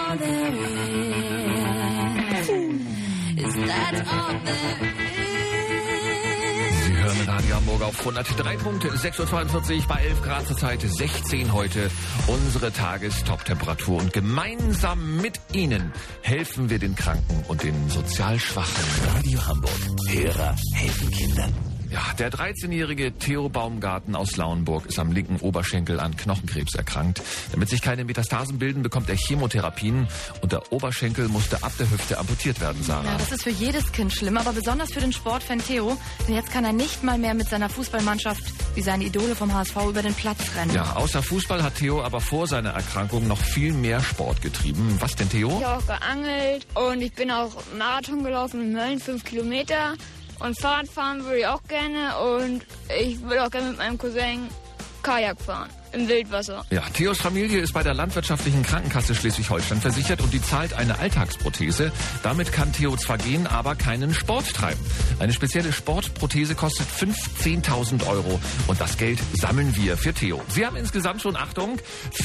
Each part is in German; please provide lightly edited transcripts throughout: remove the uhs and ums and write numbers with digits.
all there is? Is that all there is? Sie hören Radio Hamburg auf 103.6.42 bei 11 Grad zur Zeit, 16 heute unsere Tagestop-Temperatur. Und gemeinsam mit Ihnen helfen wir den Kranken und den sozial Schwachen. Radio Hamburg. Hörer helfen Kindern. Ja, der 13-jährige Theo Baumgarten aus Lauenburg ist am linken Oberschenkel an Knochenkrebs erkrankt. Damit sich keine Metastasen bilden, bekommt er Chemotherapien und der Oberschenkel musste ab der Hüfte amputiert werden, Sarah. Ja, das ist für jedes Kind schlimm, aber besonders für den Sportfan Theo, denn jetzt kann er nicht mal mehr mit seiner Fußballmannschaft wie seine Idole vom HSV über den Platz rennen. Ja, außer Fußball hat Theo aber vor seiner Erkrankung noch viel mehr Sport getrieben. Was denn, Theo? Ich habe auch geangelt und ich bin auch Marathon gelaufen in Mölln, 5 Kilometer. Und Fahrrad fahren würde ich auch gerne und ich würde auch gerne mit meinem Cousin Kajak fahren im Wildwasser. Ja, Theos Familie ist bei der Landwirtschaftlichen Krankenkasse Schleswig-Holstein versichert und die zahlt eine Alltagsprothese. Damit kann Theo zwar gehen, aber keinen Sport treiben. Eine spezielle Sportprothese kostet 15.000 € und das Geld sammeln wir für Theo. Sie haben insgesamt schon, Achtung,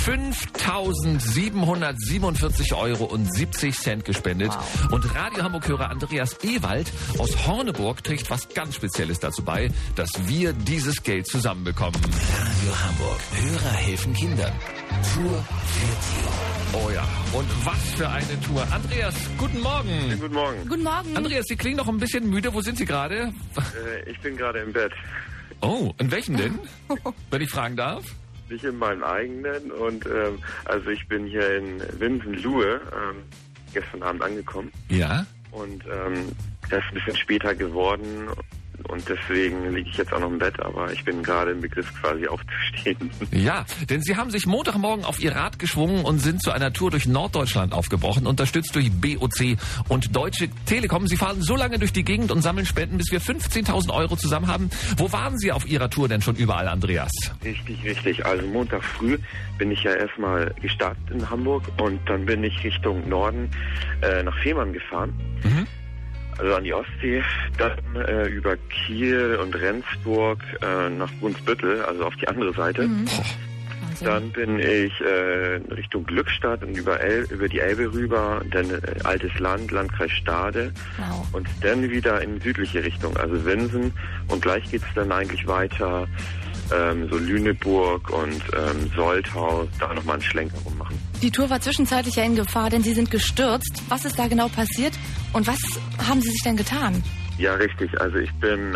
5.747,70 € gespendet. Wow. Und Radio Hamburg-Hörer Andreas Ewald aus Horneburg trägt was ganz Spezielles dazu bei, dass wir dieses Geld zusammenbekommen. Radio Hamburg. Hörer helfen Kindern. Tour für Theo. Oh ja, und was für eine Tour. Andreas, guten Morgen. Ja, guten Morgen. Guten Morgen. Andreas, Sie klingen noch ein bisschen müde. Wo sind Sie gerade? Ich bin gerade im Bett. Oh, in welchem denn? Wenn ich fragen darf? Nicht in meinem eigenen. Und also ich bin hier in Winsen-Luhe gestern Abend angekommen. Ja. Und das ist ein bisschen später geworden. Und deswegen liege ich jetzt auch noch im Bett, aber ich bin gerade im Begriff quasi aufzustehen. Ja, denn Sie haben sich Montagmorgen auf Ihr Rad geschwungen und sind zu einer Tour durch Norddeutschland aufgebrochen, unterstützt durch BOC und Deutsche Telekom. Sie fahren so lange durch die Gegend und sammeln Spenden, bis wir 15.000 € zusammen haben. Wo waren Sie auf Ihrer Tour denn schon überall, Andreas? Richtig. Also Montag früh bin ich ja erstmal gestartet in Hamburg und dann bin ich Richtung Norden nach Fehmarn gefahren. Mhm. Also an die Ostsee, dann über Kiel und Rendsburg nach Brunsbüttel, also auf die andere Seite. Mhm. Dann bin ich Richtung Glückstadt und über die Elbe rüber, dann Altes Land, Landkreis Stade. Wow. Und dann wieder in südliche Richtung, also Winsen. Und gleich geht's dann eigentlich weiter so Lüneburg und Soltau, da nochmal einen Schlenker rummachen. Die Tour war zwischenzeitlich ja in Gefahr, denn Sie sind gestürzt. Was ist da genau passiert und was haben Sie sich denn getan? Ja, richtig. Also ich bin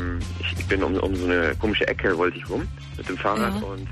um so eine komische Ecke wollte ich rum mit dem Fahrrad und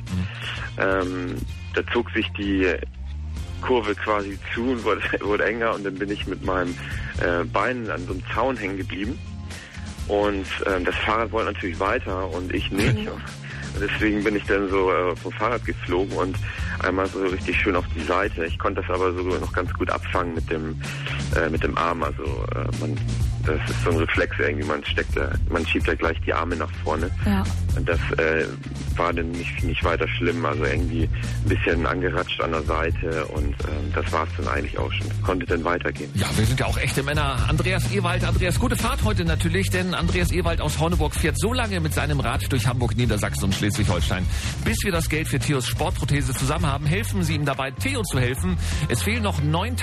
da zog sich die Kurve quasi zu und wurde enger und dann bin ich mit meinem Bein an so einem Zaun hängen geblieben und das Fahrrad wollte natürlich weiter und ich nicht. Und deswegen bin ich dann so vom Fahrrad geflogen und einmal so richtig schön auf die Seite. Ich konnte das aber so noch ganz gut abfangen mit dem Arm. Also das ist so ein Reflex irgendwie. Man schiebt da gleich die Arme nach vorne. Ja. Und das war dann nicht weiter schlimm. Also irgendwie ein bisschen angeratscht an der Seite und das war es dann eigentlich auch schon. Konnte dann weitergehen. Ja, wir sind ja auch echte Männer. Andreas Ewald. Andreas, gute Fahrt heute natürlich, denn Andreas Ewald aus Horneburg fährt so lange mit seinem Rad durch Hamburg, Niedersachsen und Schleswig-Holstein, bis wir das Geld für Theos Sportprothese zusammen haben. Helfen Sie ihm dabei, Theo zu helfen. Es fehlen noch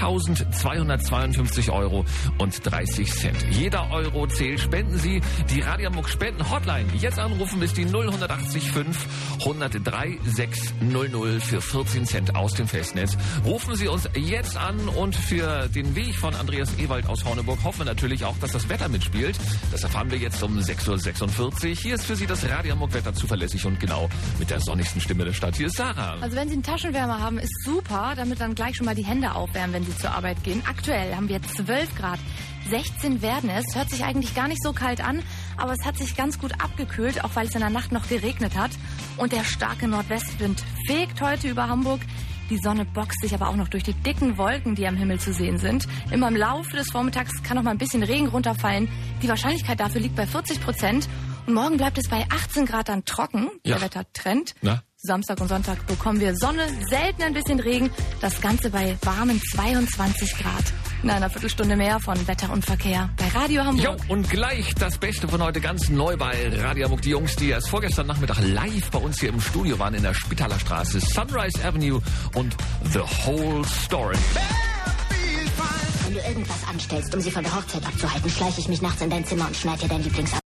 9.252,30 €. Jeder Euro zählt. Spenden Sie die Radio Hamburg Spenden Hotline. Jetzt anrufen ist die 0180 5 103 600 für 14 Cent aus dem Festnetz. Rufen Sie uns jetzt an und für den Weg von Andreas Ewald aus Horneburg hoffen wir natürlich auch, dass das Wetter mitspielt. Das erfahren wir jetzt um 6.46 Uhr. Hier ist für Sie das Radio Hamburg Wetter zuverlässig und genau mit der sonnigsten Stimme der Stadt. Hier ist Sarah. Also wenn Sie einen Taschenwärmer haben, ist super, damit dann gleich schon mal die Hände aufwärmen, wenn Sie zur Arbeit gehen. Aktuell haben wir 12 Grad. 16 werden es. Hört sich eigentlich gar nicht so kalt an, aber es hat sich ganz gut abgekühlt, auch weil es in der Nacht noch geregnet hat. Und der starke Nordwestwind fegt heute über Hamburg. Die Sonne boxt sich aber auch noch durch die dicken Wolken, die am Himmel zu sehen sind. Immer im Laufe des Vormittags kann noch mal ein bisschen Regen runterfallen. Die Wahrscheinlichkeit dafür liegt bei 40%. Und morgen bleibt es bei 18 Grad dann trocken. Ja. Der Wettertrend. Na? Samstag und Sonntag bekommen wir Sonne, selten ein bisschen Regen. Das Ganze bei warmen 22 Grad. In einer Viertelstunde mehr von Wetter und Verkehr bei Radio Hamburg. Jo, und gleich das Beste von heute ganz neu bei Radio Hamburg. Die Jungs, die erst vorgestern Nachmittag live bei uns hier im Studio waren in der Spitaler Straße, Sunrise Avenue und The Whole Story. irgendwas anstellst, um sie von der Hochzeit abzuhalten, schleiche ich mich nachts in dein Zimmer und schneide dir dein